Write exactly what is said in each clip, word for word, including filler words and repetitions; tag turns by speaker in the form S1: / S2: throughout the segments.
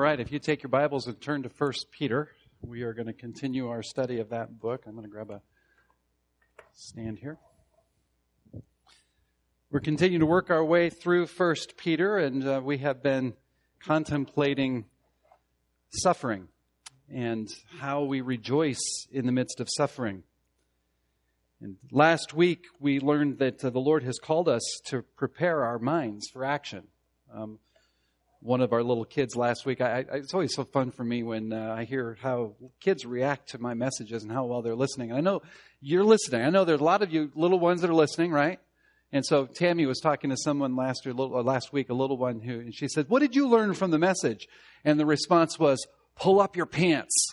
S1: right, if you take your Bibles and turn to First Peter, we are going to continue our study of that book. I'm going to grab a stand here. We're continuing to work our way through First Peter, and uh, we have been contemplating suffering and how we rejoice in the midst of suffering. And last week, we learned that uh, the Lord has called us to prepare our minds for action. Um, one of our little kids last week, I, I, it's always so fun for me when uh, I hear how kids react to my messages and how well they're listening. And I know you're listening. I know there's a lot of you little ones that are listening, right? And so Tammy was talking to someone last year, little, last week, a little one who, and she said, "What did you learn from the message?" And the response was, "Pull up your pants."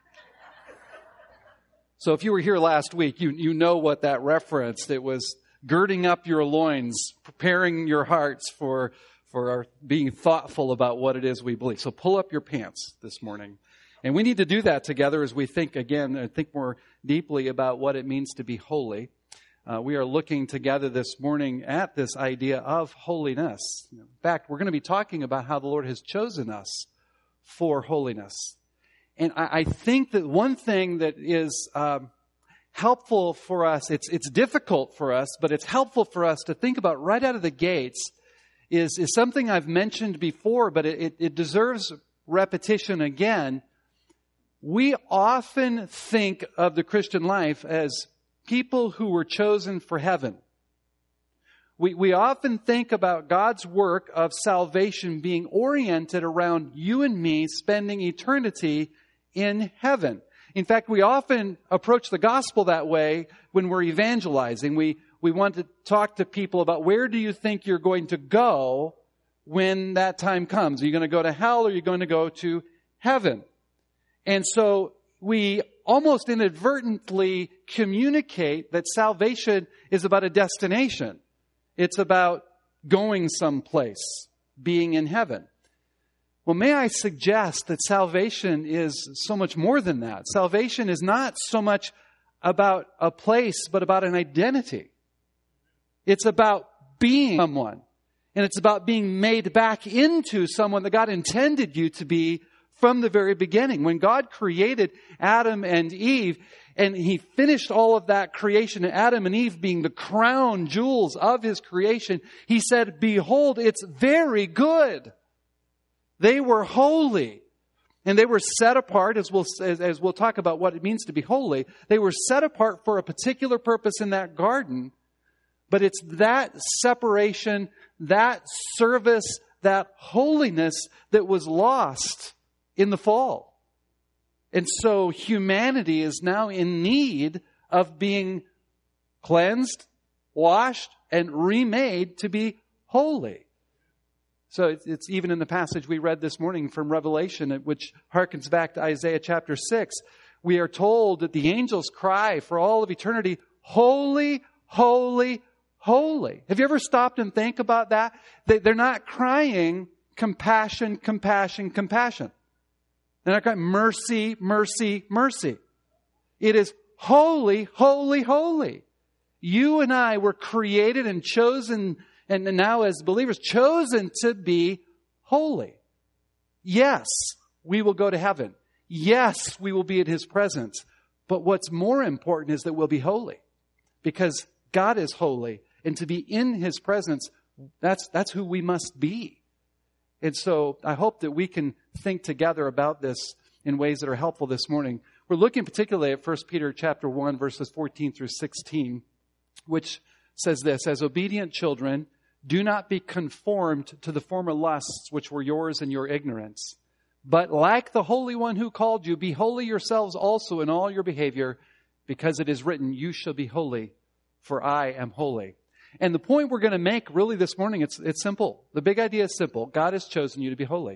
S1: So if you were here last week, you, you know what that referenced. It was girding up your loins, preparing your hearts for, for our being thoughtful about what it is we believe. So pull up your pants this morning. And we need to do that together as we think again, and think more deeply about what it means to be holy. Uh, we are looking together this morning at this idea of holiness. In fact, we're going to be talking about how the Lord has chosen us for holiness. And I, I think that one thing that is um, helpful for us, it's it's difficult for us, but it's helpful for us to think about right out of the gates is, is something I've mentioned before, but it, it, it deserves repetition again. We often think of the Christian life as people who were chosen for heaven. We, we often think about God's work of salvation being oriented around you and me spending eternity in heaven. In fact, we often approach the gospel that way when we're evangelizing. We, we want to talk to people about where do you think you're going to go when that time comes? Are you going to go to hell or are you going to go to heaven? And so we almost inadvertently communicate that salvation is about a destination. It's about going someplace, being in heaven. Well, may I suggest that salvation is so much more than that. Salvation is not so much about a place, but about an identity. It's about being someone. And it's about being made back into someone that God intended you to be from the very beginning. When God created Adam and Eve, and He finished all of that creation, Adam and Eve being the crown jewels of His creation, He said, "Behold, it's very good." They were holy. And they were set apart, as we'll, as, as we'll talk about what it means to be holy. They were set apart for a particular purpose in that garden. But it's that separation, that service, that holiness that was lost in the fall. And so humanity is now in need of being cleansed, washed, and remade to be holy. So it's, it's even in the passage we read this morning from Revelation, which harkens back to Isaiah chapter six. We are told that the angels cry for all of eternity, "Holy, holy, holy." Have you ever stopped and think about that? They're not crying compassion, compassion, compassion. They're not crying mercy, mercy, mercy. It is holy, holy, holy. You and I were created and chosen, and now as believers, chosen to be holy. Yes, we will go to heaven. Yes, we will be in His presence. But what's more important is that we'll be holy. Because God is holy. And to be in His presence, that's, that's who we must be. And so I hope that we can think together about this in ways that are helpful this morning. We're looking particularly at First Peter chapter one, verses fourteen through sixteen, which says this: "As obedient children, do not be conformed to the former lusts which were yours in your ignorance. But like the Holy One who called you, be holy yourselves also in all your behavior, because it is written, 'You shall be holy, for I am holy.'" And the point we're going to make really this morning, it's it's simple. The big idea is simple. God has chosen you to be holy.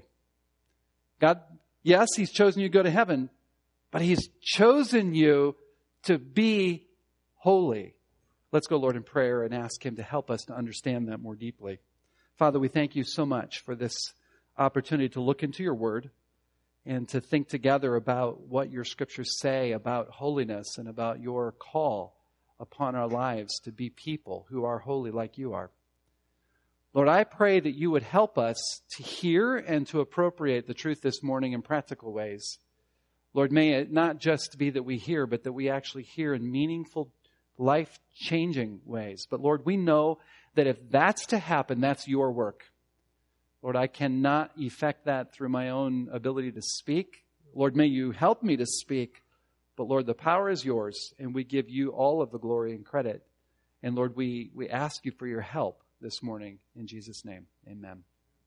S1: God, yes, He's chosen you to go to heaven, but He's chosen you to be holy. Let's go, Lord, in prayer and ask Him to help us to understand that more deeply. Father, we thank You so much for this opportunity to look into Your Word and to think together about what Your Scriptures say about holiness and about Your call upon our lives to be people who are holy like You are. Lord, I pray that you would help us to hear and to appropriate the truth this morning in practical ways. Lord, may it not just be that we hear, but that we actually hear in meaningful, life-changing ways. But Lord, we know that if that's to happen, that's your work. Lord, I cannot effect that through my own ability to speak. Lord, may you help me to speak. But Lord, the power is yours, and we give you all of the glory and credit. And Lord, we, we ask you for your help this morning. In Jesus' name, amen.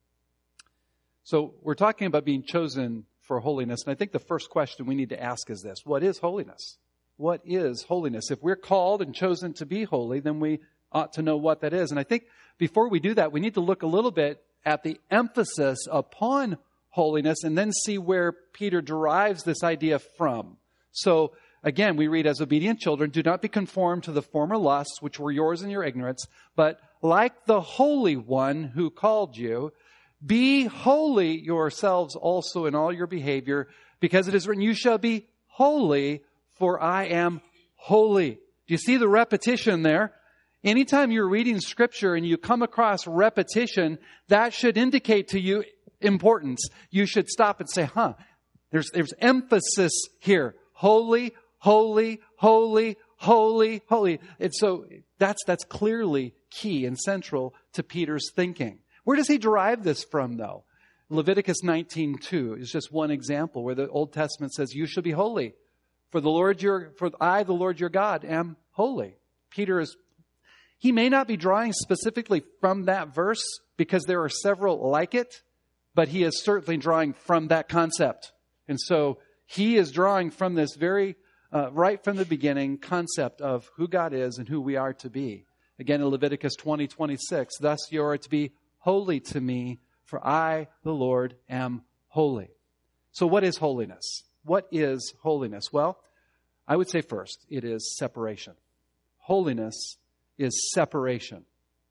S1: So we're talking about being chosen for holiness. And I think the first question we need to ask is this: what is holiness? What is holiness? If we're called and chosen to be holy, then we ought to know what that is. And I think before we do that, we need to look a little bit at the emphasis upon holiness and then see where Peter derives this idea from. So again, we read, as obedient children, do not be conformed to the former lusts which were yours in your ignorance, but like the Holy One who called you, be holy yourselves also in all your behavior, because it is written, you shall be holy, for I am holy. Do you see the repetition there? Anytime you're reading Scripture and you come across repetition, that should indicate to you importance. You should stop and say, huh, there's, there's emphasis here. Holy, holy, holy, holy, holy. And so that's, that's clearly key and central to Peter's thinking. Where does he derive this from, though? Leviticus nineteen two is just one example where the Old Testament says, you shall be holy, for the Lord your, for I, the Lord your God, am holy. Peter is, he may not be drawing specifically from that verse because there are several like it, but he is certainly drawing from that concept. And so he is drawing from this very, uh, right from the beginning, concept of who God is and who we are to be. Again, in Leviticus twenty twenty-six, thus you are to be holy to me, for I, the Lord, am holy. So what is holiness? What is holiness? Well, I would say first, it is separation. Holiness is separation.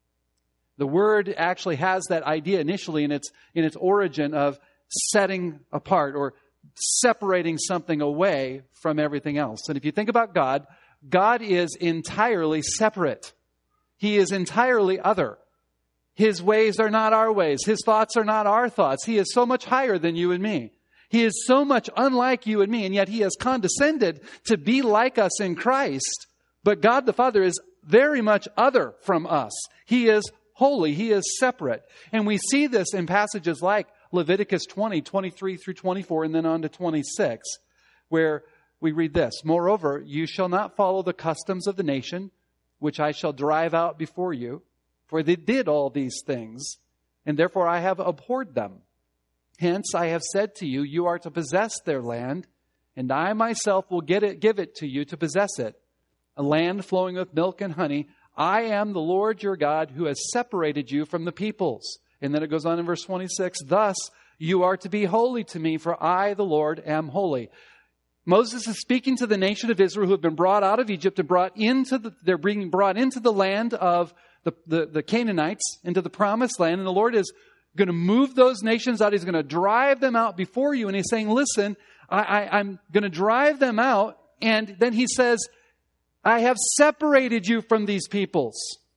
S1: The word actually has that idea initially in its, in its origin of setting apart or separating something away from everything else. And if you think about God, God is entirely separate. He is entirely other. His ways are not our ways. His thoughts are not our thoughts. He is so much higher than you and me. He is so much unlike you and me, and yet He has condescended to be like us in Christ. But God the Father is very much other from us. He is holy. He is separate. And we see this in passages like Leviticus twenty, twenty-three through twenty-four, and then on to twenty-six, where we read this: moreover, you shall not follow the customs of the nation, which I shall drive out before you, for they did all these things, and therefore I have abhorred them. Hence I have said to you, you are to possess their land, and I myself will get it, give it to you to possess it, a land flowing with milk and honey. I am the Lord your God who has separated you from the peoples. And then it goes on in verse twenty-six, thus you are to be holy to me, for I, the Lord, am holy. Moses is speaking to the nation of Israel who have been brought out of Egypt and brought into the, they're being brought into the land of the, the, the Canaanites, into the promised land. And the Lord is going to move those nations out. He's going to drive them out before you. And He's saying, listen, I, I, I'm going to drive them out. And then He says, I have separated you from these peoples.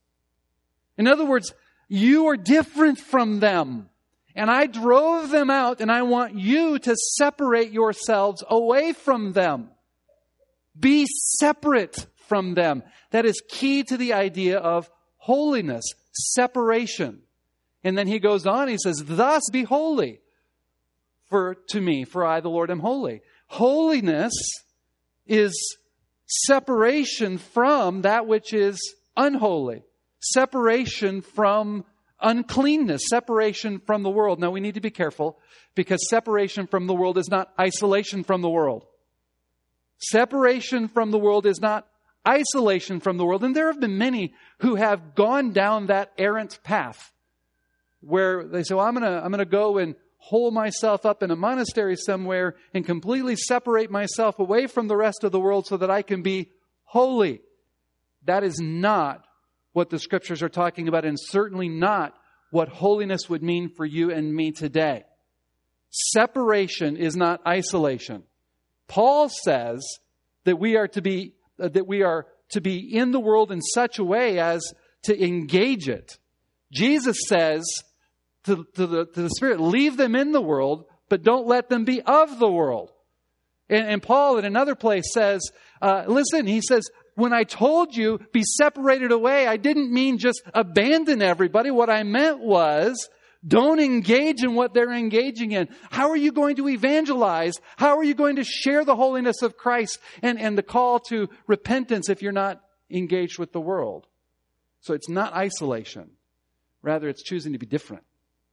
S1: In other words, you are different from them. And I drove them out, and I want you to separate yourselves away from them. Be separate from them. That is key to the idea of holiness, separation. And then he goes on, he says, thus be holy for to me, for I, the Lord, am holy. Holiness is separation from that which is unholy. Separation from uncleanness, separation from the world. Now we need to be careful because separation from the world is not isolation from the world. Separation from the world is not isolation from the world. And there have been many who have gone down that errant path where they say, well, I'm going to, I'm going to go and hole myself up in a monastery somewhere and completely separate myself away from the rest of the world so that I can be holy. That is not what the Scriptures are talking about, and certainly not what holiness would mean for you and me today. Separation is not isolation. Paul says that we are to be uh, that we are to be in the world in such a way as to engage it. Jesus says to, to, the, to the Spirit, leave them in the world, but don't let them be of the world. And, and Paul in another place says, uh, listen, he says, when I told you be separated away, I didn't mean just abandon everybody. What I meant was, don't engage in what they're engaging in. How are you going to evangelize? How are you going to share the holiness of Christ and, and the call to repentance if you're not engaged with the world? So it's not isolation. Rather, it's choosing to be different.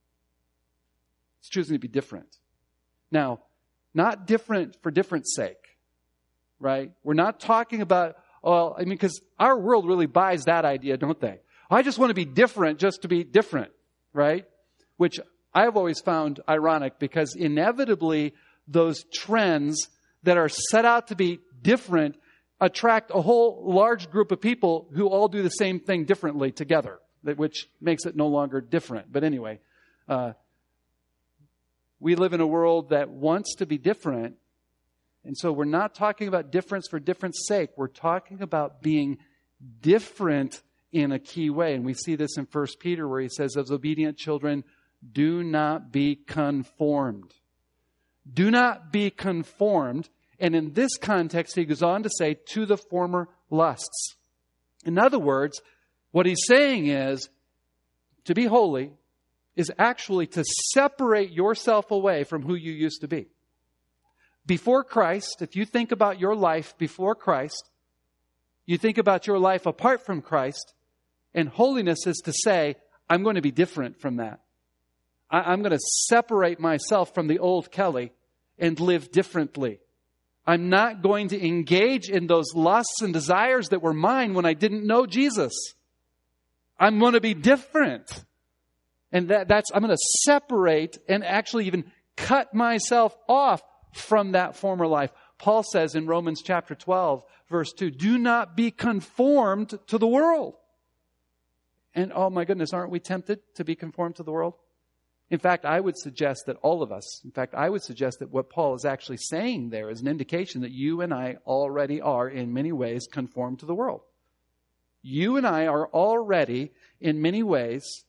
S1: It's choosing to be different. Now, not different for difference sake, right? We're not talking about, well, I mean, because our world really buys that idea, don't they? I just want to be different just to be different, right? Which I've always found ironic, because inevitably those trends that are set out to be different attract a whole large group of people who all do the same thing differently together, which makes it no longer different. But anyway, uh, we live in a world that wants to be different. And so we're not talking about difference for difference sake. We're talking about being different in a key way. And we see this in First Peter, where he says, as obedient children, do not be conformed. Do not be conformed. And in this context, he goes on to say, to the former lusts. In other words, what he's saying is, to be holy is actually to separate yourself away from who you used to be. Before Christ, if you think about your life before Christ, you think about your life apart from Christ, and holiness is to say, I'm going to be different from that. I'm going to separate myself from the old Kelly and live differently. I'm not going to engage in those lusts and desires that were mine when I didn't know Jesus. I'm going to be different. And that, that's, I'm going to separate and actually even cut myself off from that former life. Paul says in Romans chapter twelve, verse two, do not be conformed to the world. And oh my goodness, aren't we tempted to be conformed to the world? In fact, I would suggest that all of us, in fact, I would suggest that what Paul is actually saying there is an indication that you and I already are in many ways conformed to the world. You and I are already in many ways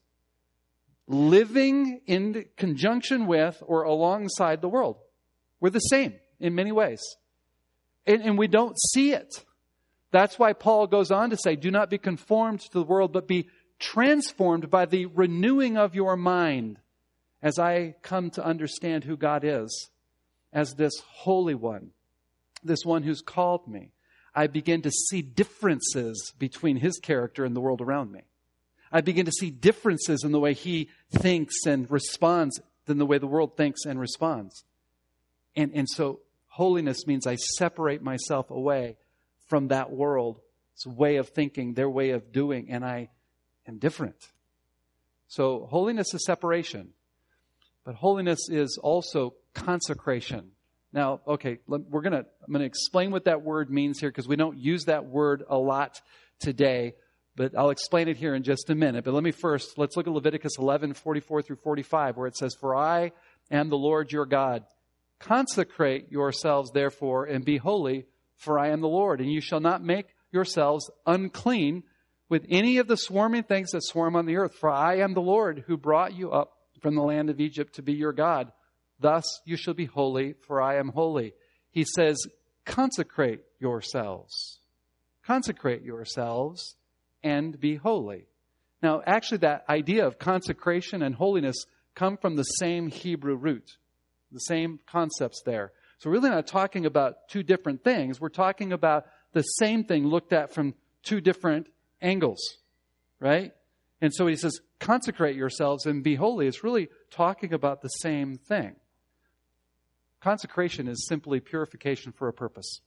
S1: living in conjunction with or alongside the world. We're the same in many ways. And, and we don't see it. That's why Paul goes on to say, do not be conformed to the world, but be transformed by the renewing of your mind, as I come to understand who God is, as this Holy One, this one who's called me. I begin to see differences between His character and the world around me. I begin to see differences in the way He thinks and responds than the way the world thinks and responds. And, and so holiness means I separate myself away from that world's way of thinking, their way of doing, and I am different. So holiness is separation. But holiness is also consecration. Now, okay, we're gonna I'm gonna explain what that word means here, because we don't use that word a lot today. But I'll explain it here in just a minute. But let me first, let's look at Leviticus eleven, forty-four through forty-five, where it says, for I am the Lord your God. Consecrate yourselves, therefore, and be holy, for I am the Lord. And you shall not make yourselves unclean with any of the swarming things that swarm on the earth. For I am the Lord who brought you up from the land of Egypt to be your God. Thus you shall be holy, for I am holy. He says, consecrate yourselves. Consecrate yourselves and be holy. Now, actually, that idea of consecration and holiness come from the same Hebrew root, the same concepts there. So we're really not talking about two different things. We're talking about the same thing looked at from two different angles, right? And so he says, consecrate yourselves and be holy. It's really talking about the same thing. Consecration is simply purification for a purpose.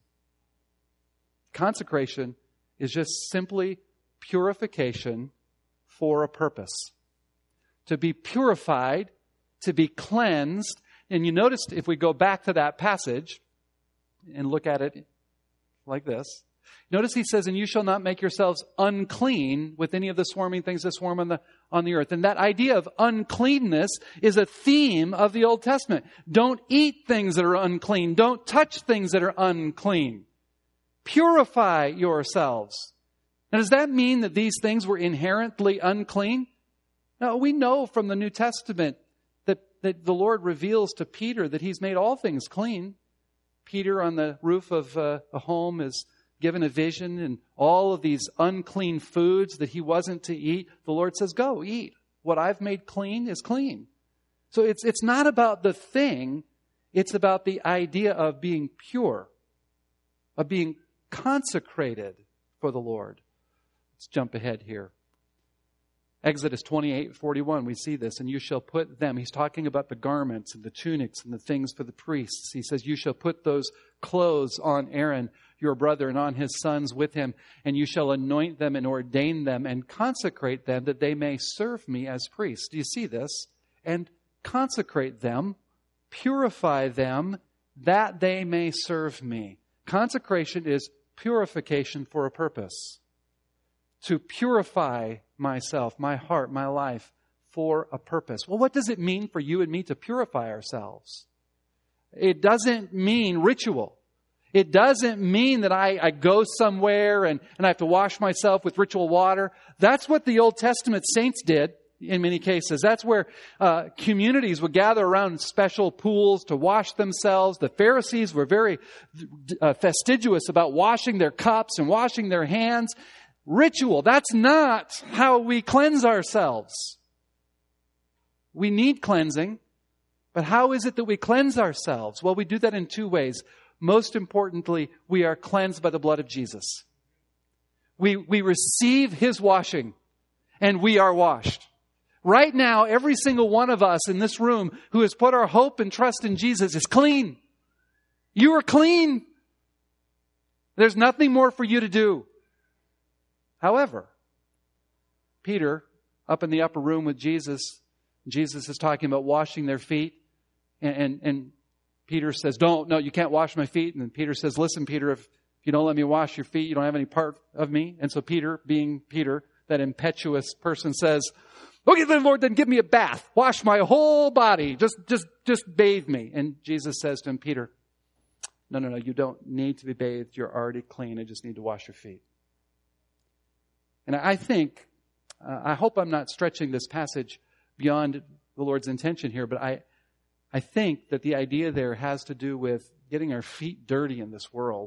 S1: Consecration is just simply purification for a purpose. To be purified, to be cleansed. And you noticed if we go back to that passage and look at it like this, notice he says, and you shall not make yourselves unclean with any of the swarming things that swarm on the, on the earth. And that idea of uncleanness is a theme of the Old Testament. Don't eat things that are unclean. Don't touch things that are unclean. Purify yourselves. Now, does that mean that these things were inherently unclean? Now, we know from the New Testament that, that the Lord reveals to Peter that he's made all things clean. Peter on the roof of uh, a home is given a vision, and all of these unclean foods that he wasn't to eat, the Lord says, go eat. What I've made clean is clean. So it's it's not about the thing, it's about the idea of being pure, of being consecrated for the Lord. Let's jump ahead here. Exodus twenty-eight forty-one, we see this. And you shall put them, he's talking about the garments and the tunics and the things for the priests. He says, you shall put those clothes on Aaron, your brother, and on his sons with him. And you shall anoint them and ordain them and consecrate them that they may serve me as priests. Do you see this? And consecrate them, purify them, that they may serve me. Consecration is purification for a purpose. To purify myself, my heart, my life for a purpose. Well, what does it mean for you and me to purify ourselves? It doesn't mean ritual. It doesn't mean that I, I go somewhere and, and I have to wash myself with ritual water. That's what the Old Testament saints did in many cases. That's where uh, communities would gather around special pools to wash themselves. The Pharisees were very uh, fastidious about washing their cups and washing their hands. Ritual, that's not how we cleanse ourselves. We need cleansing, but how is it that we cleanse ourselves? Well, we do that in two ways. Most importantly, we are cleansed by the blood of Jesus. We, we receive His washing, and we are washed. Right now, every single one of us in this room who has put our hope and trust in Jesus is clean. You are clean. There's nothing more for you to do. However, Peter, up in the upper room with Jesus, Jesus is talking about washing their feet. And, and, and Peter says, don't, no, you can't wash my feet. And then Peter says, listen, Peter, if you don't let me wash your feet, you don't have any part of me. And so Peter, being Peter, that impetuous person, says, okay, then Lord, then give me a bath. Wash my whole body. Just, just, just bathe me. And Jesus says to him, Peter, no, no, no, you don't need to be bathed. You're already clean. I just need to wash your feet. And I think, uh, I hope I'm not stretching this passage beyond the Lord's intention here, but I, I think that the idea there has to do with getting our feet dirty in this world.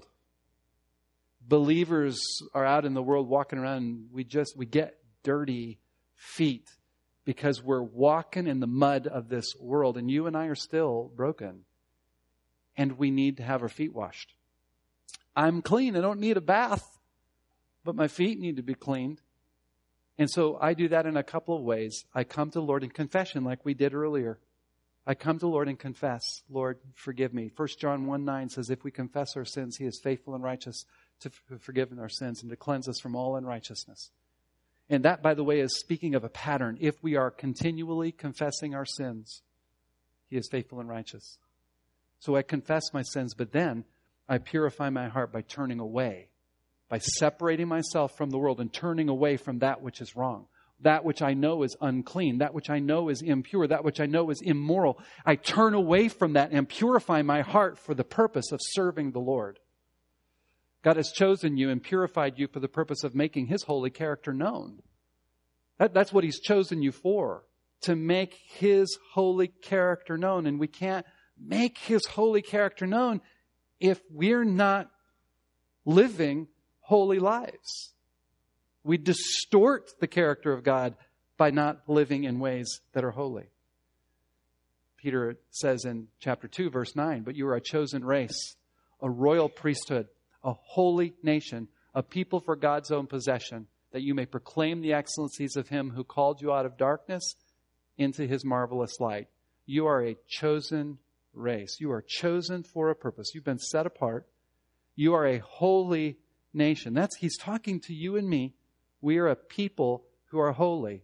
S1: Believers are out in the world walking around and we just, we get dirty feet because we're walking in the mud of this world, and you and I are still broken. And we need to have our feet washed. I'm clean. I don't need a bath. But my feet need to be cleaned. And so I do that in a couple of ways. I come to the Lord in confession like we did earlier. I come to the Lord and confess, Lord, forgive me. First John one nine says, if we confess our sins, He is faithful and righteous to forgive our sins and to cleanse us from all unrighteousness. And that, by the way, is speaking of a pattern. If we are continually confessing our sins, He is faithful and righteous. So I confess my sins, but then I purify my heart by turning away. By separating myself from the world and turning away from that which is wrong. That which I know is unclean. That which I know is impure. That which I know is immoral. I turn away from that and purify my heart for the purpose of serving the Lord. God has chosen you and purified you for the purpose of making His holy character known. That, that's what He's chosen you for. To make His holy character known. And we can't make His holy character known if we're not living holy lives. We distort the character of God by not living in ways that are holy. Peter says in chapter two, verse nine, but you are a chosen race, a royal priesthood, a holy nation, a people for God's own possession, that you may proclaim the excellencies of Him who called you out of darkness into His marvelous light. You are a chosen race. You are chosen for a purpose. You've been set apart. You are a holy nation. That's, He's talking to you and me. We are a people who are holy,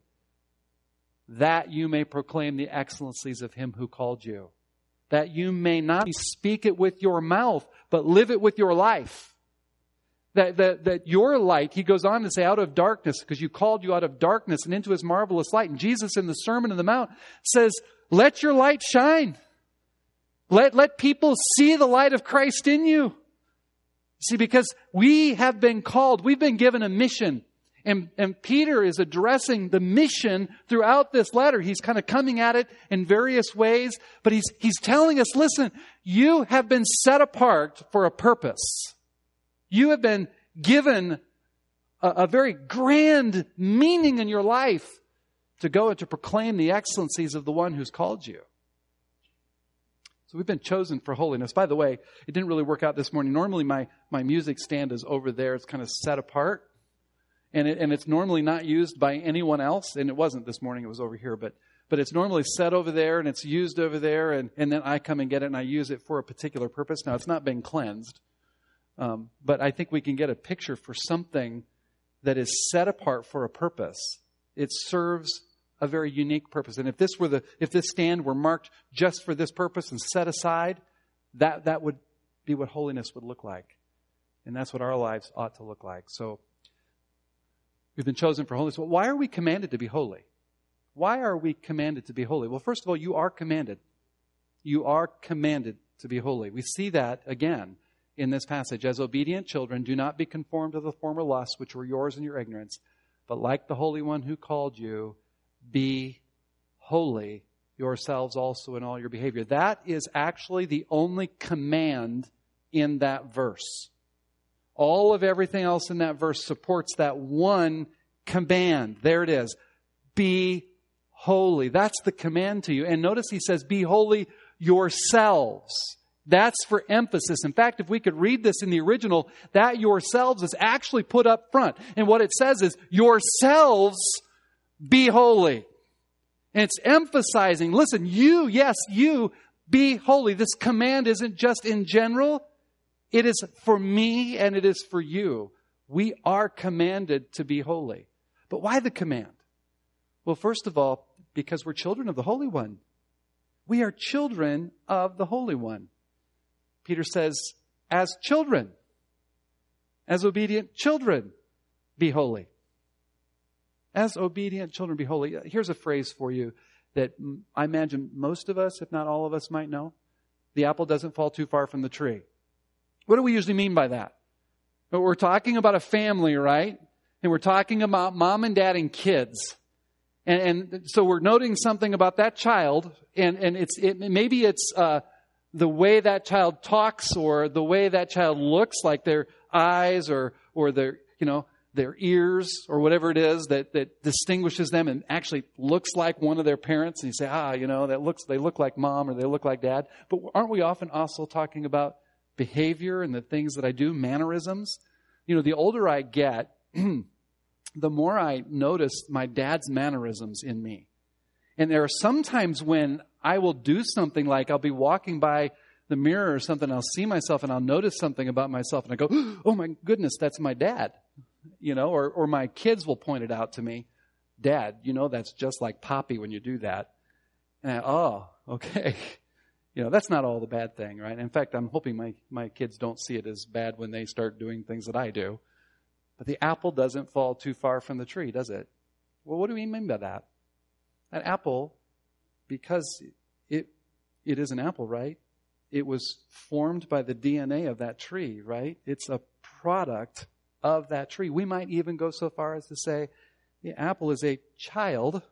S1: that you may proclaim the excellencies of Him who called you. That you may not speak it with your mouth, but live it with your life. That, that, that your light, he goes on to say, out of darkness, because you called you out of darkness and into His marvelous light. And Jesus in the Sermon on the Mount says, let your light shine. Let, let people see the light of Christ in you. See, because we have been called, we've been given a mission. And, and Peter is addressing the mission throughout this letter. He's kind of coming at it in various ways, but he's, he's telling us, listen, you have been set apart for a purpose. You have been given a, a very grand meaning in your life to go and to proclaim the excellencies of the one who's called you. So we've been chosen for holiness. By the way, it didn't really work out this morning. Normally my, my music stand is over there. It's kind of set apart. And, it, and it's normally not used by anyone else. And it wasn't this morning. It was over here. But but it's normally set over there and it's used over there. And, and then I come and get it and I use it for a particular purpose. Now, it's not been cleansed. Um, but I think we can get a picture for something that is set apart for a purpose. It serves a very unique purpose. And if this were the if this stand were marked just for this purpose and set aside, that, that would be what holiness would look like. And that's what our lives ought to look like. So we've been chosen for holiness. Well, why are we commanded to be holy? Why are we commanded to be holy? Well, first of all, you are commanded. You are commanded to be holy. We see that again in this passage. As obedient children, do not be conformed to the former lusts which were yours in your ignorance, but like the Holy One who called you, be holy yourselves also in all your behavior. That is actually the only command in that verse. All of everything else in that verse supports that one command. There it is. Be holy. That's the command to you. And notice he says, be holy yourselves. That's for emphasis. In fact, if we could read this in the original, that yourselves is actually put up front. And what it says is, yourselves be holy. And it's emphasizing, listen, you, yes, you, be holy. This command isn't just in general. It is for me and it is for you. We are commanded to be holy. But why the command? Well, first of all, because we're children of the Holy One. We are children of the Holy One. Peter says, as children, as obedient children, be holy. As obedient children, be holy. Here's a phrase for you that I imagine most of us, if not all of us, might know. The apple doesn't fall too far from the tree. What do we usually mean by that? We're talking about a family, right? And we're talking about mom and dad and kids. And, and so we're noting something about that child, and, and it's it, maybe it's uh, the way that child talks or the way that child looks, like their eyes or or their, you know, their ears or whatever it is that, that distinguishes them and actually looks like one of their parents. And you say, ah, you know, that looks they look like mom or they look like dad. But aren't we often also talking about behavior and the things that I do, mannerisms? You know, the older I get, the more I notice my dad's mannerisms in me. And there are some times when I will do something, like I'll be walking by the mirror or something, I'll see myself and I'll notice something about myself and I go, oh my goodness, that's my dad. You know, or, or my kids will point it out to me. Dad, you know, that's just like Poppy when you do that. And I, oh, okay. You know, that's not all the bad thing, right? In fact, I'm hoping my, my kids don't see it as bad when they start doing things that I do. But the apple doesn't fall too far from the tree, does it? Well, what do we mean by that? An apple, because it it is an apple, right? It was formed by the D N A of that tree, right? It's a product of that tree. We might even go so far as to say the apple is a child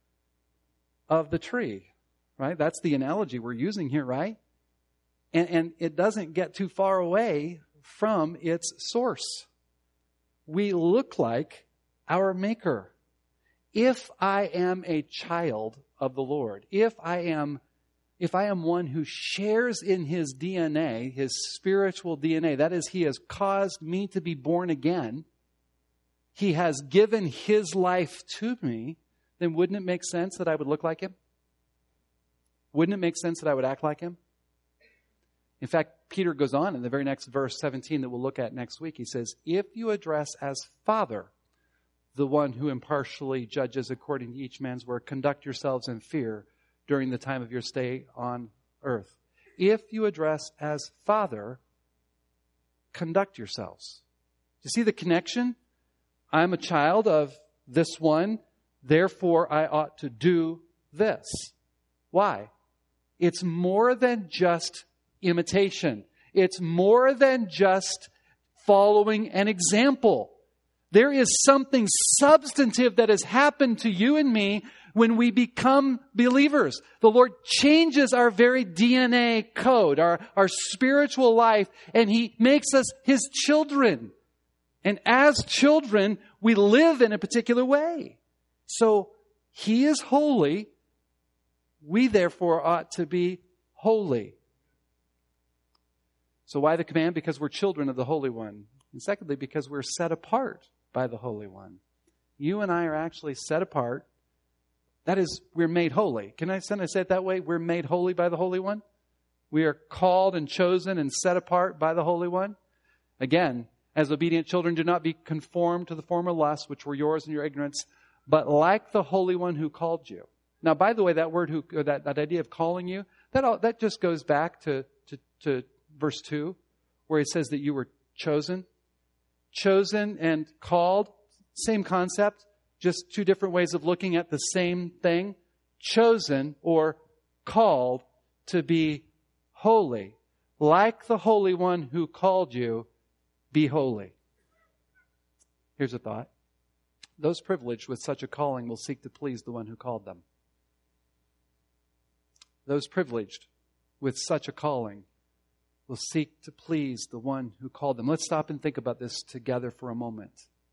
S1: of the tree, right? That's the analogy we're using here, right? And, and it doesn't get too far away from its source. We look like our Maker. If I am a child of the Lord, if I am, if I am one who shares in His D N A, His spiritual D N A, that is, He has caused me to be born again, He has given His life to me, then wouldn't it make sense that I would look like Him? Wouldn't it make sense that I would act like Him? In fact, Peter goes on in the very next verse, seventeen, that we'll look at next week. He says, if you address as Father the one who impartially judges according to each man's work, conduct yourselves in fear during the time of your stay on earth. If you address as Father, conduct yourselves. Do you see the connection? I'm a child of this one, therefore I ought to do this. Why? It's more than just imitation. It's more than just following an example. There is something substantive that has happened to you and me when we become believers. The Lord changes our very D N A code, our, our spiritual life, and He makes us His children. And as children, we live in a particular way. So He is holy. We therefore ought to be holy. So why the command? Because we're children of the Holy One. And secondly, because we're set apart by the Holy One. You and I are actually set apart. That is, we're made holy. Can I say it that way? We're made holy by the Holy One. We are called and chosen and set apart by the Holy One. Again, as obedient children, do not be conformed to the former lusts which were yours in your ignorance, but like the Holy One who called you. Now, by the way, that word, who, that, that idea of calling you, that all, that just goes back to, to, to verse two, where He says that you were chosen. Chosen and called, same concept, just two different ways of looking at the same thing. Chosen or called to be holy. Like the Holy One who called you, be holy. Here's a thought. Those privileged with such a calling will seek to please the one who called them. Those privileged with such a calling will seek to please the one who called them. Let's stop and think about this together for a moment.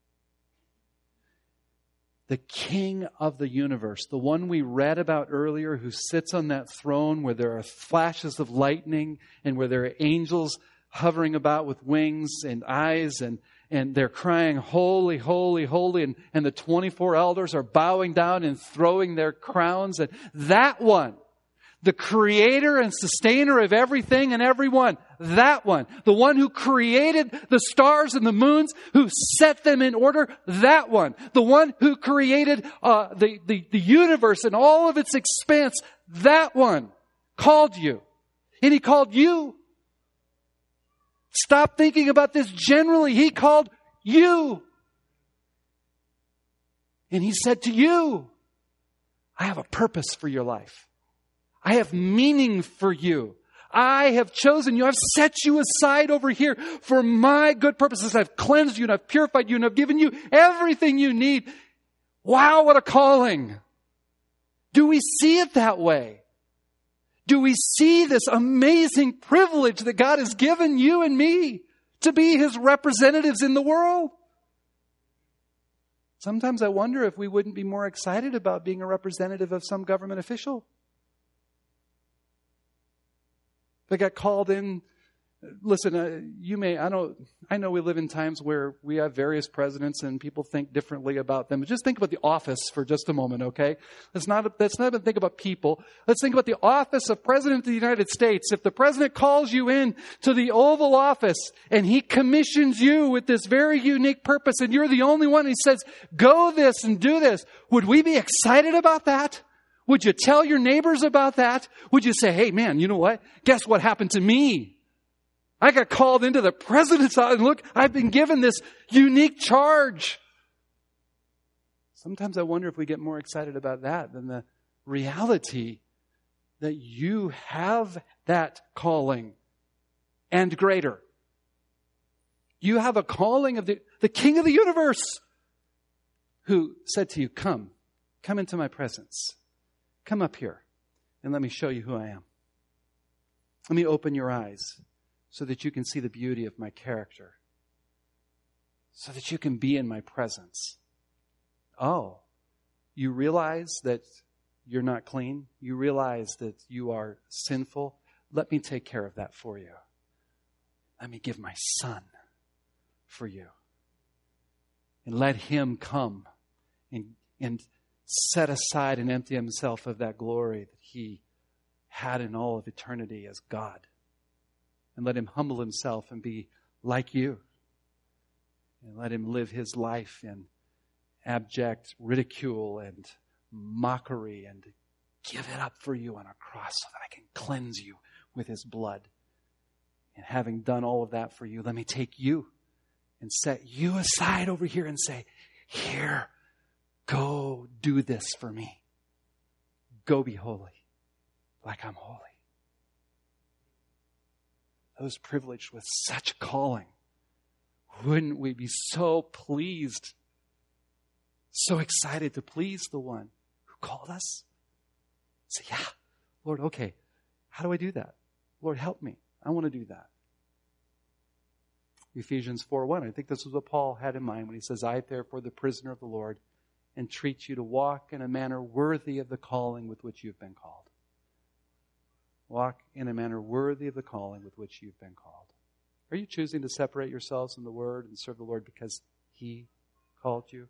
S1: The King of the universe, the one we read about earlier, who sits on that throne where there are flashes of lightning and where there are angels hovering about with wings and eyes, and, and they're crying, holy, holy, holy, and, and the twenty-four elders are bowing down and throwing their crowns. And that one, the creator and sustainer of everything and everyone, that one, the one who created the stars and the moons, who set them in order, that one, the one who created uh, the, the, the universe and all of its expanse, that one called you. And He called you. Stop thinking about this generally. He called you. And He said to you, I have a purpose for your life. I have meaning for you. I have chosen you. I've set you aside over here for my good purposes. I've cleansed you and I've purified you and I've given you everything you need. Wow, what a calling. Do we see it that way? Do we see this amazing privilege that God has given you and me to be His representatives in the world? Sometimes I wonder if we wouldn't be more excited about being a representative of some government official. They got called in. Listen, uh, you may, I don't, I know we live in times where we have various presidents and people think differently about them. But just think about the office for just a moment, okay? Let's not, let's not even think about people. Let's think about the office of President of the United States. If the President calls you in to the Oval Office and He commissions you with this very unique purpose and you're the only one, He says, go this and do this. Would we be excited about that? Would you tell your neighbors about that? Would you say, hey man, you know what? Guess what happened to me? I got called into the president's office and look, I've been given this unique charge. Sometimes I wonder if we get more excited about that than the reality that you have that calling and greater. You have a calling of the, the King of the universe who said to you, come, come into my presence. Come up here and let me show you who I am. Let me open your eyes so that you can see the beauty of my character, so that you can be in my presence. Oh, you realize that you're not clean? You realize that you are sinful? Let me take care of that for you. Let me give my Son for you. And let Him come and, and set aside and empty Himself of that glory that He had in all of eternity as God. And let Him humble Himself and be like you. And let Him live His life in abject ridicule and mockery and give it up for you on a cross so that I can cleanse you with His blood. And having done all of that for you, let me take you and set you aside over here and say, here, go do this for me. Go be holy like I'm holy. Those privileged with such calling wouldn't we be so pleased, so excited to please the one who called us? Say, yeah, Lord, okay, how do I do that? Lord, help me. I want to do that. Ephesians four one, I think this is what Paul had in mind when he says, I, therefore, the prisoner of the Lord, entreat you to walk in a manner worthy of the calling with which you've been called. Walk in a manner worthy of the calling with which you've been called. Are you choosing to separate yourselves from the Word and serve the Lord because He called you?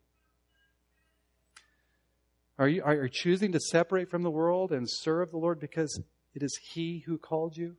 S1: Are you, are you choosing to separate from the world and serve the Lord because it is He who called you?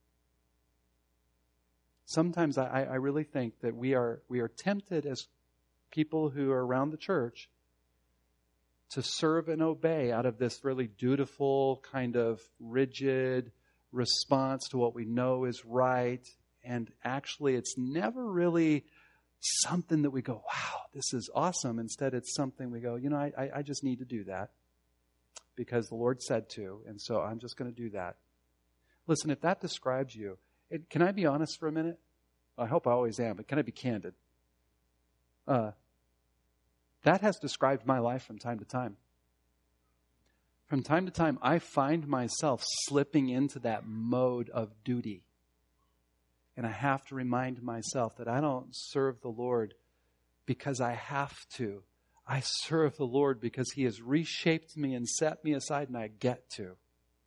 S1: Sometimes I, I really think that we are we are tempted as people who are around the church to serve and obey out of this really dutiful, kind of rigid response to what we know is right. And actually, it's never really something that we go, wow, this is awesome. Instead, it's something we go, you know, I, I just need to do that because the Lord said to, and so I'm just going to do that. Listen, if that describes you, it, can I be honest for a minute? I hope I always am, but can I be candid? Uh, that has described my life from time to time. From time to time, I find myself slipping into that mode of duty. And I have to remind myself that I don't serve the Lord because I have to. I serve the Lord because He has reshaped me and set me aside, and I get to.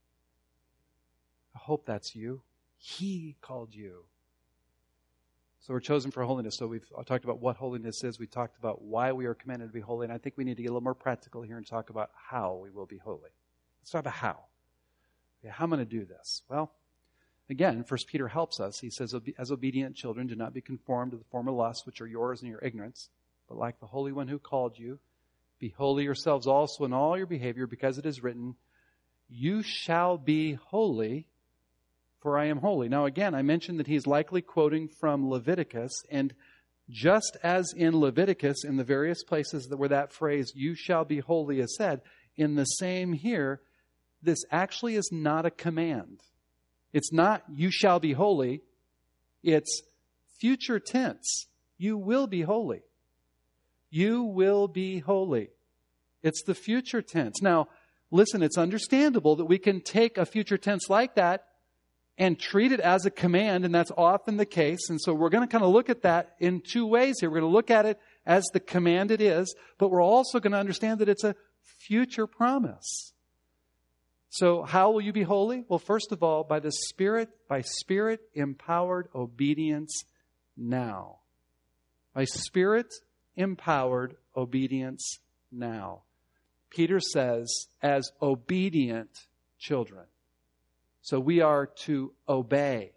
S1: I hope that's you. He called you. So we're chosen for holiness. So we've talked about what holiness is. We talked about why we are commanded to be holy. And I think we need to get a little more practical here and talk about how we will be holy. Let's talk about how. Okay, how am I going to do this? Well, again, First Peter helps us. He says, as obedient children, do not be conformed to the former lusts which are yours in your ignorance, but like the Holy One who called you, be holy yourselves also in all your behavior, because it is written, you shall be holy, for I am holy. Now again, I mentioned that he's likely quoting from Leviticus, and just as in Leviticus, in the various places where that phrase, you shall be holy, is said, in the same here, this actually is not a command. It's not, you shall be holy. It's future tense. You will be holy. You will be holy. It's the future tense. Now, listen, it's understandable that we can take a future tense like that and treat it as a command, and that's often the case. And so we're going to kind of look at that in two ways here. We're going to look at it as the command it is, but we're also going to understand that it's a future promise. So how will you be holy? Well, first of all, by the Spirit, by Spirit-empowered obedience now. By Spirit-empowered obedience now. Peter says, as obedient children. So we are to obey.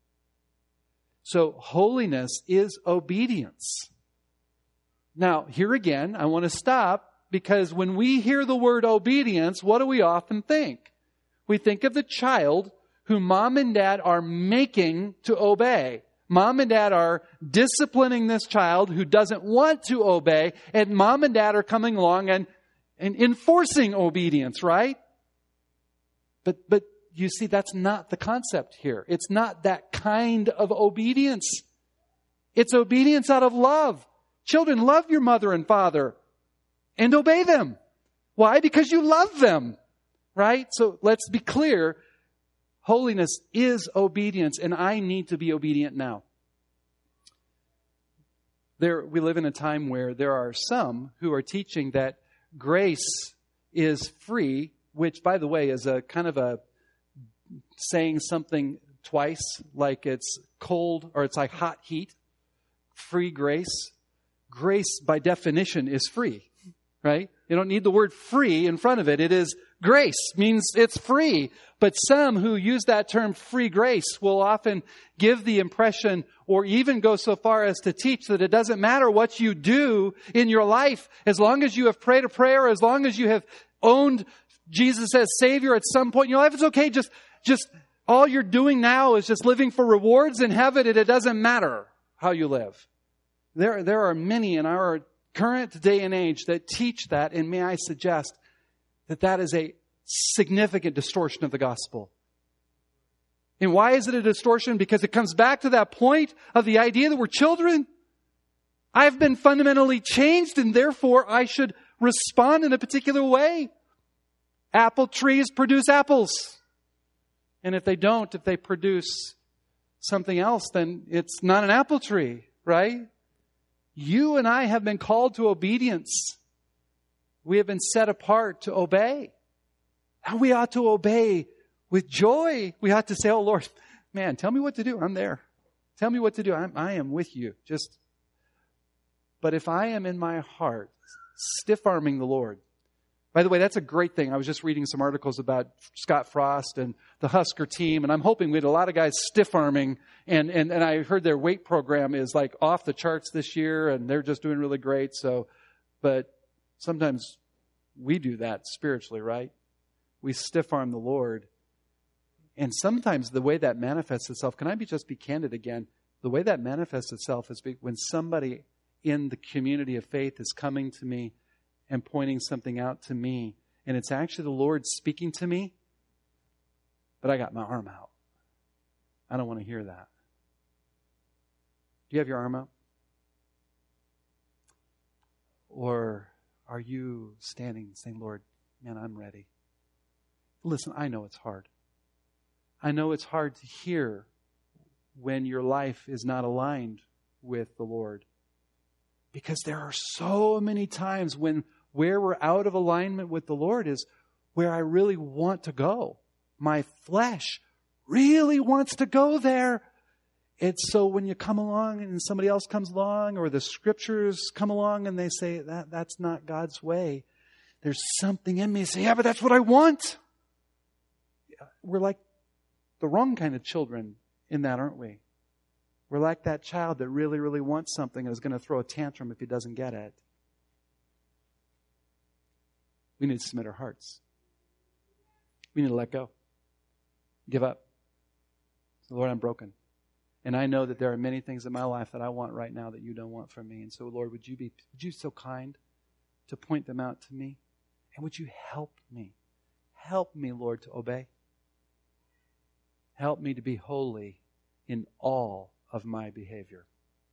S1: So holiness is obedience. Now, here again, I want to stop, because when we hear the word obedience, what do we often think? We think of the child who mom and dad are making to obey. Mom and dad are disciplining this child who doesn't want to obey, and mom and dad are coming along and, and enforcing obedience, right? But, but you see, that's not the concept here. It's not that kind of obedience. It's obedience out of love. Children, love your mother and father and obey them. Why? Because you love them, right? So let's be clear. Holiness is obedience, and I need to be obedient now. There, we live in a time where there are some who are teaching that grace is free, which, by the way, is a kind of a saying something twice, like it's cold or it's like hot heat. Free grace. Grace, by definition, is free, right? You don't need the word free in front of it. It is grace, means it's free. But some who use that term free grace will often give the impression, or even go so far as to teach, that it doesn't matter what you do in your life, as long as you have prayed a prayer, as long as you have owned Jesus as Savior at some point in your life, it's okay. Just, just all you're doing now is just living for rewards in heaven, and it doesn't matter how you live. There, there are many in our current day and age that teach that, and may I suggest that that is a significant distortion of the gospel. And why is it a distortion? Because it comes back to that point of the idea that we're children. I've been fundamentally changed, and therefore I should respond in a particular way. Apple trees produce apples. And if they don't, if they produce something else, then it's not an apple tree, right? You and I have been called to obedience. We have been set apart to obey. And we ought to obey with joy. We ought to say, oh Lord, man, tell me what to do. I'm there. Tell me what to do. I'm, I am with you. Just, but if I am in my heart stiff-arming the Lord. By the way, that's a great thing. I was just reading some articles about Scott Frost and the Husker team, and I'm hoping we had a lot of guys stiff-arming, and, and, and I heard their weight program is like off the charts this year, and they're just doing really great. So, but sometimes we do that spiritually, right? We stiff-arm the Lord. And sometimes the way that manifests itself, can I be just be candid again? The way that manifests itself is when somebody in the community of faith is coming to me and pointing something out to me, and it's actually the Lord speaking to me, but I got my arm out. I don't want to hear that. Do you have your arm out? Or are you standing and saying, Lord, man, I'm ready. Listen, I know it's hard. I know it's hard to hear when your life is not aligned with the Lord. Because there are so many times when where we're out of alignment with the Lord is where I really want to go. My flesh really wants to go there. It's so when you come along and somebody else comes along, or the scriptures come along and they say that that's not God's way, there's something in me say, yeah, but that's what I want. We're like the wrong kind of children in that, aren't we? We're like that child that really, really wants something and is going to throw a tantrum if he doesn't get it. We need to submit our hearts. We need to let go. Give up. Lord, I'm broken. And I know that there are many things in my life that I want right now that you don't want from me. And so, Lord, would you be would you so kind to point them out to me? And would you help me? Help me, Lord, to obey. Help me to be holy in all of my behavior.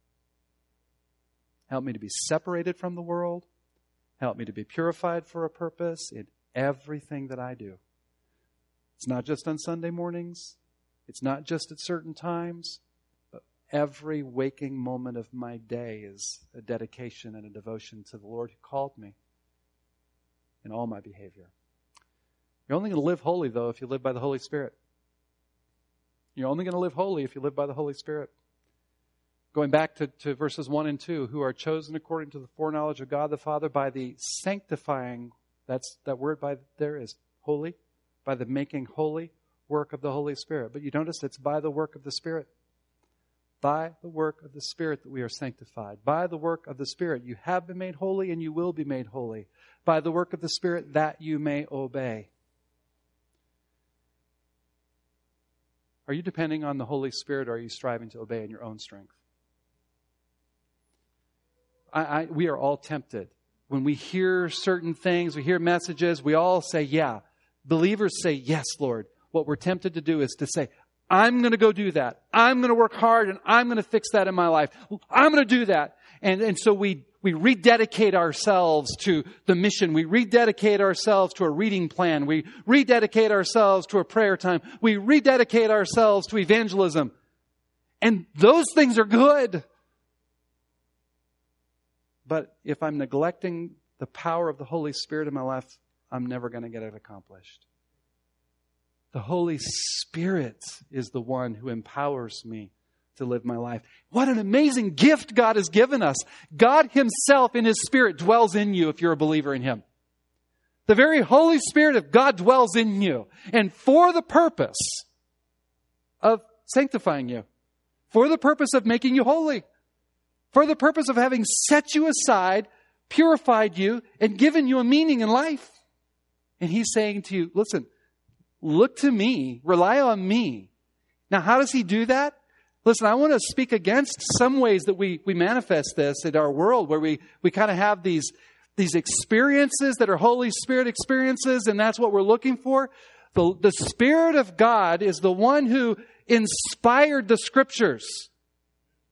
S1: Help me to be separated from the world. Help me to be purified for a purpose in everything that I do. It's not just on Sunday mornings. It's not just at certain times. But every waking moment of my day is a dedication and a devotion to the Lord who called me in all my behavior. You're only going to live holy, though, if you live by the Holy Spirit. You're only going to live holy if you live by the Holy Spirit. Going back to, to verses one and two, who are chosen according to the foreknowledge of God the Father by the sanctifying, that's that word by there is holy, by the making holy work of the Holy Spirit. But you notice it's by the work of the Spirit. By the work of the Spirit that we are sanctified. By the work of the Spirit you have been made holy and you will be made holy. By the work of the Spirit that you may obey. Are you depending on the Holy Spirit, or are you striving to obey in your own strength? I, I, we are all tempted. When we hear certain things, we hear messages, we all say, yeah. Believers say, yes, Lord. What we're tempted to do is to say, I'm going to go do that. I'm going to work hard and I'm going to fix that in my life. I'm going to do that. And, and so we, we rededicate ourselves to the mission. We rededicate ourselves to a reading plan. We rededicate ourselves to a prayer time. We rededicate ourselves to evangelism. And those things are good. But if I'm neglecting the power of the Holy Spirit in my life, I'm never going to get it accomplished. The Holy Spirit is the one who empowers me to live my life. What an amazing gift God has given us. God Himself in His Spirit dwells in you if you're a believer in Him. The very Holy Spirit of God dwells in you. And for the purpose of sanctifying you. For the purpose of making you holy. For the purpose of having set you aside, purified you, and given you a meaning in life. And He's saying to you, listen, look to me, rely on me. Now, how does He do that? Listen, I want to speak against some ways that we, we manifest this in our world, where we, we kind of have these, these experiences that are Holy Spirit experiences, and that's what we're looking for. The, the Spirit of God is the one who inspired the Scriptures.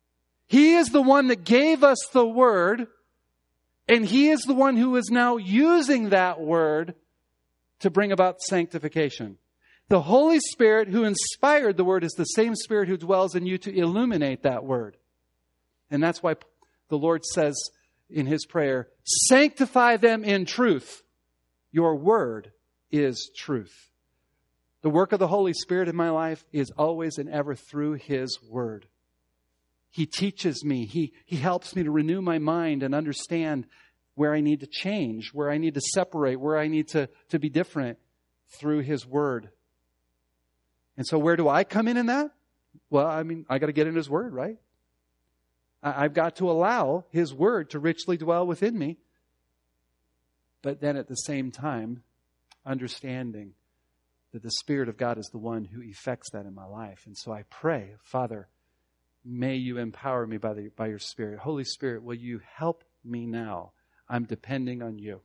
S1: He is the one that gave us the Word, and He is the one who is now using that Word to bring about sanctification. The Holy Spirit who inspired the Word is the same Spirit who dwells in you to illuminate that Word. And that's why the Lord says in His prayer, sanctify them in truth. Your Word is truth. The work of the Holy Spirit in my life is always and ever through His Word. He teaches me. He, he helps me to renew my mind and understand where I need to change, where I need to separate, where I need to, to be different through His Word. And so where do I come in in that? Well, I mean, I got to get in His Word, right? I, I've got to allow His Word to richly dwell within me. But then at the same time, understanding that the Spirit of God is the one who effects that in my life. And so I pray, Father, may you empower me by, the, by your Spirit. Holy Spirit, will you help me now? I'm depending on you.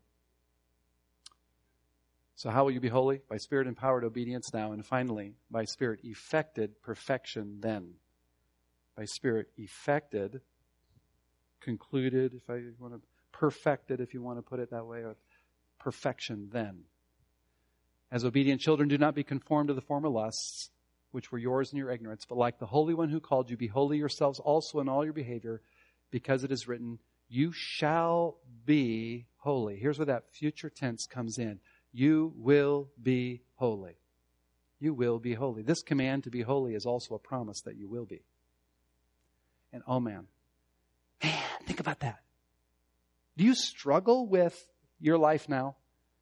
S1: So how will you be holy? By Spirit empowered obedience now. And finally, by Spirit effected perfection then. By Spirit effected, concluded, if I want to, perfected, if you want to put it that way, or perfection then. As obedient children, do not be conformed to the former lusts, which were yours in your ignorance, but like the Holy One who called you, be holy yourselves also in all your behavior, because it is written, you shall be holy. Here's where that future tense comes in. You will be holy. You will be holy. This command to be holy is also a promise that you will be. And oh man, man, think about that. Do you struggle with your life now?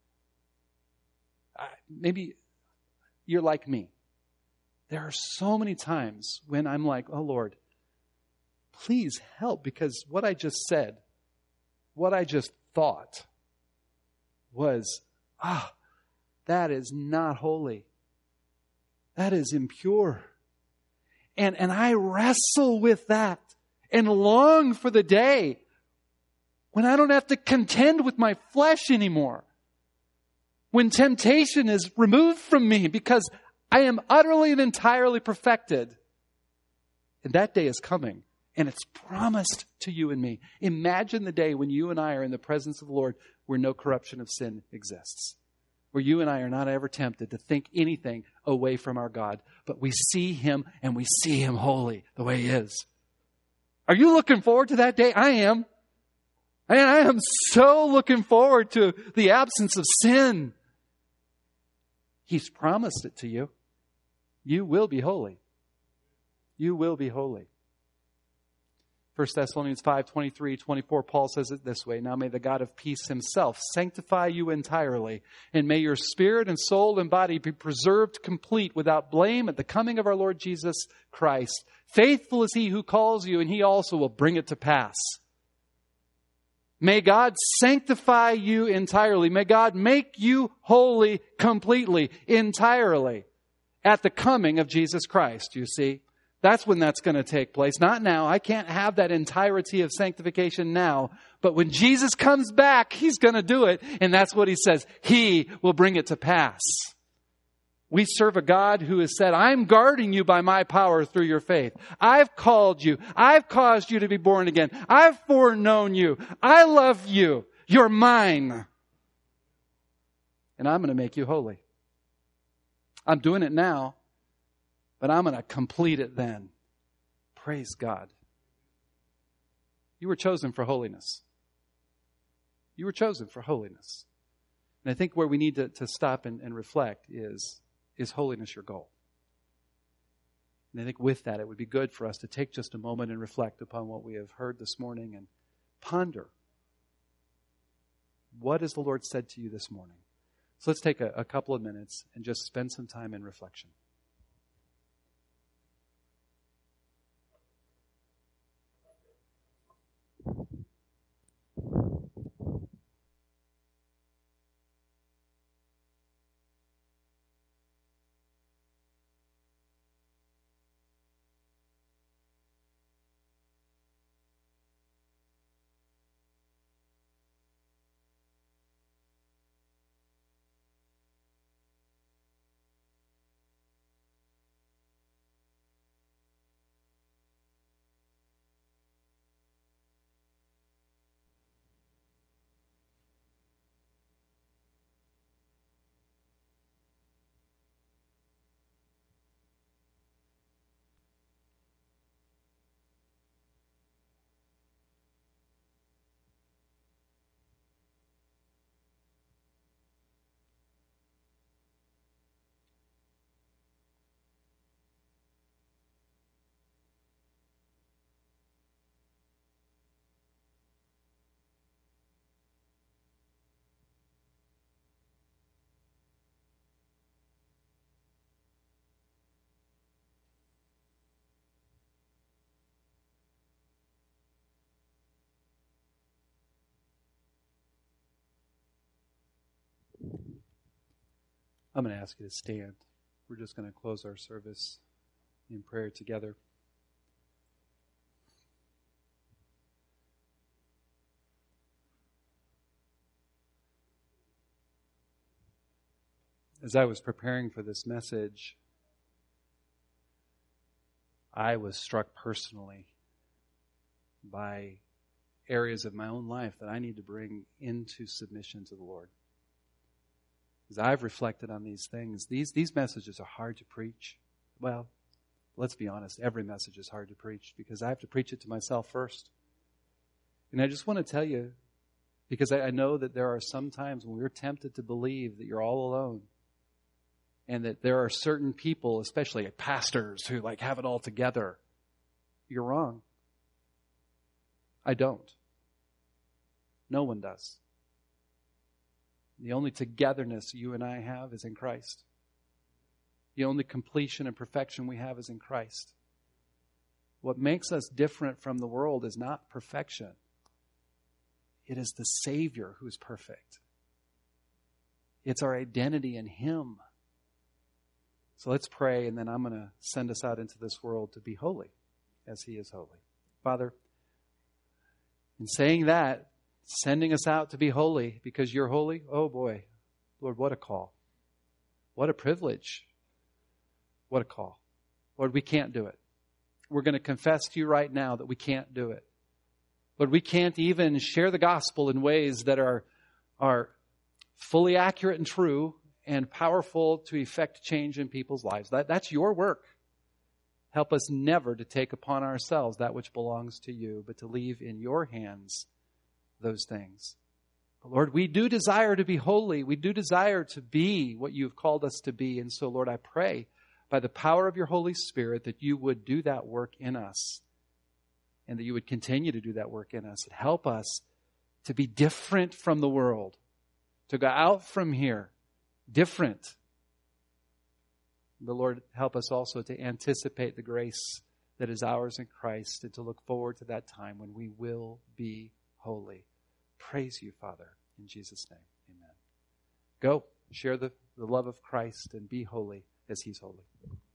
S1: Uh, maybe you're like me. There are so many times when I'm like, oh Lord, please help, because what I just said, what I just thought was, ah, that is not holy. That is impure. And, and I wrestle with that and long for the day when I don't have to contend with my flesh anymore. When temptation is removed from me because I am utterly and entirely perfected. And that day is coming. And it's promised to you and me. Imagine the day when you and I are in the presence of the Lord where no corruption of sin exists. Where you and I are not ever tempted to think anything away from our God. But we see Him and we see Him holy the way He is. Are you looking forward to that day? I am. And I am so looking forward to the absence of sin. He's promised it to you. You will be holy. You will be holy. First Thessalonians five, twenty-three, twenty-four, Paul says it this way. Now may the God of peace Himself sanctify you entirely, and may your spirit and soul and body be preserved complete without blame at the coming of our Lord Jesus Christ. Faithful is He who calls you, and He also will bring it to pass. May God sanctify you entirely. May God make you holy completely, entirely, at the coming of Jesus Christ, you see. That's when that's going to take place. Not now. I can't have that entirety of sanctification now. But when Jesus comes back, He's going to do it. And that's what He says. He will bring it to pass. We serve a God who has said, I'm guarding you by my power through your faith. I've called you. I've caused you to be born again. I've foreknown you. I love you. You're mine. And I'm going to make you holy. I'm doing it now, but I'm going to complete it then. Praise God. You were chosen for holiness. You were chosen for holiness. And I think where we need to, to stop and, and reflect is, is holiness your goal? And I think with that, it would be good for us to take just a moment and reflect upon what we have heard this morning and ponder. What has the Lord said to you this morning? So let's take a, a couple of minutes and just spend some time in reflection. I'm going to ask you to stand. We're just going to close our service in prayer together. As I was preparing for this message, I was struck personally by areas of my own life that I need to bring into submission to the Lord. As I've reflected on these things, these, these messages are hard to preach. Well, let's be honest, every message is hard to preach because I have to preach it to myself first. And I just want to tell you, because I, I know that there are some times when we're tempted to believe that you're all alone. And that there are certain people, especially pastors, who like have it all together. You're wrong. I don't. No one does. The only togetherness you and I have is in Christ. The only completion and perfection we have is in Christ. What makes us different from the world is not perfection. It is the Savior who is perfect. It's our identity in Him. So let's pray, and then I'm going to send us out into this world to be holy as He is holy. Father, in saying that, sending us out to be holy because you're holy, oh boy, Lord, what a call. What a privilege. What a call. Lord, we can't do it. We're going to confess to you right now that we can't do it. Lord, we can't even share the gospel in ways that are, are fully accurate and true and powerful to effect change in people's lives. That, that's your work. Help us never to take upon ourselves that which belongs to you, but to leave in your hands those things. But Lord, we do desire to be holy. We do desire to be what you've called us to be. And so, Lord, I pray by the power of your Holy Spirit that you would do that work in us and that you would continue to do that work in us and help us to be different from the world, to go out from here different. But Lord, help us also to anticipate the grace that is ours in Christ and to look forward to that time when we will be holy. Praise you, Father, in Jesus' name. Amen. Go, share the, the love of Christ and be holy as He's holy.